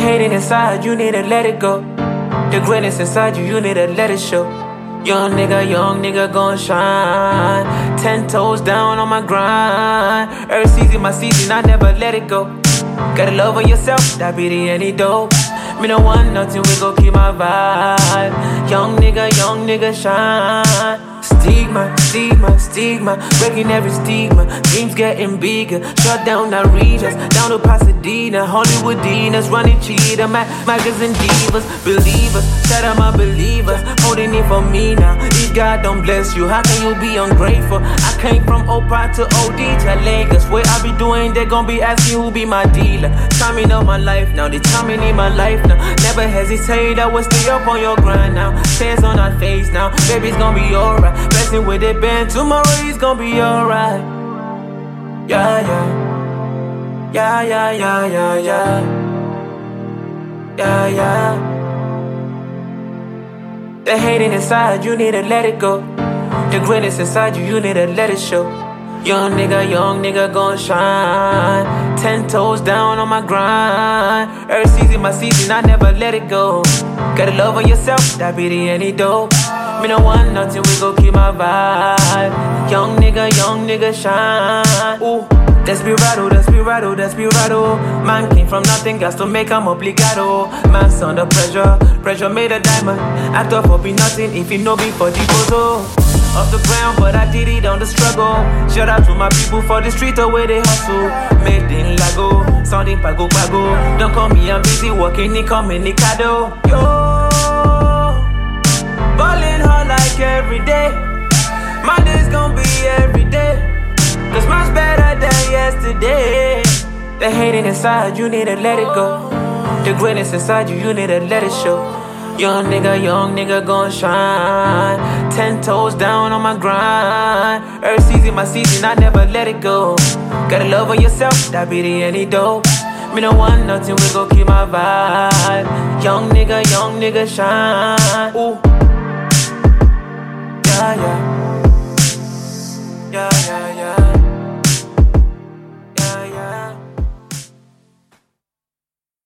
hating inside, you need to let it go. The greatness inside you, you need to let it show. Young nigga gon' shine. 10 toes down on my grind. Every season, my season, I never let it go. Gotta love on yourself, that be the antidote. Me no want nothing, we gon' keep my vibe. Young nigga shine. Stigma, breaking every stigma. Dreams getting bigger, shut down arenas. Down to Pasadena, Hollywood Dinas, running cheetah, magazine divas, believers, shout out my believers, holding it for me now. If God don't bless you, how can you be ungrateful? I came from Oprah to OD to Lagos. What I be doing, they gon' be asking who be my dealer. Timing of my life now, they timing in my life now. Never hesitate, I will stay up on your grind now. Tears on our face now, baby's gon' be alright. Blessing with it been, tomorrow he's gon' be alright. Yeah. The hating inside, you need to let it go. The greatness inside you, you need to let it show. Young nigga gon' shine. 10 toes down on my grind. Every season, my season, I never let it go. Gotta love on yourself, that be the antidote. Me no want nothing, we gon' keep my vibe. Young nigga shine. Ooh, desperado. Man came from nothing, got to make him obligado. Man's under pressure made a diamond. Act up for be nothing if you know me for the photo. Off the ground, but I did it on the struggle. Shout out to my people for the street where they hustle. Made in Lago, sounding pago. Don't call me, I'm busy working, it come in Nicado. Yo, ballin' hard like every day. My day's gon' be every day. Cause mine's better than yesterday. The hating inside, you need to let it go. The greatness inside you, you need to let it show. Young nigga gon' shine. 10 toes down on my grind. Every season, my season, I never let it go. Gotta love on yourself, that be the antidote. Me no want nothing, we gon' keep my vibe. Young nigga shine. Ooh. Yeah.